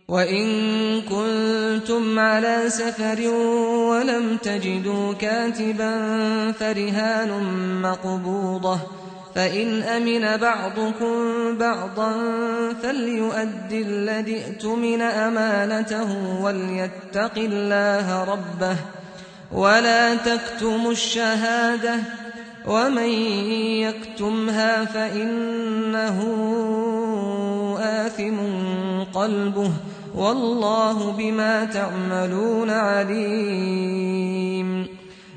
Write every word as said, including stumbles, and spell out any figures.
وإن كنتم على سفر ولم تجدوا كاتبا فرهان مقبوضة، فإن أمن بعضكم بعضا فليؤد الذي ائتمن أمانته وليتق الله ربه ولا تكتموا الشهادة، ومن يكتمها فإنه آثم قلبه والله بما تعملون عليم.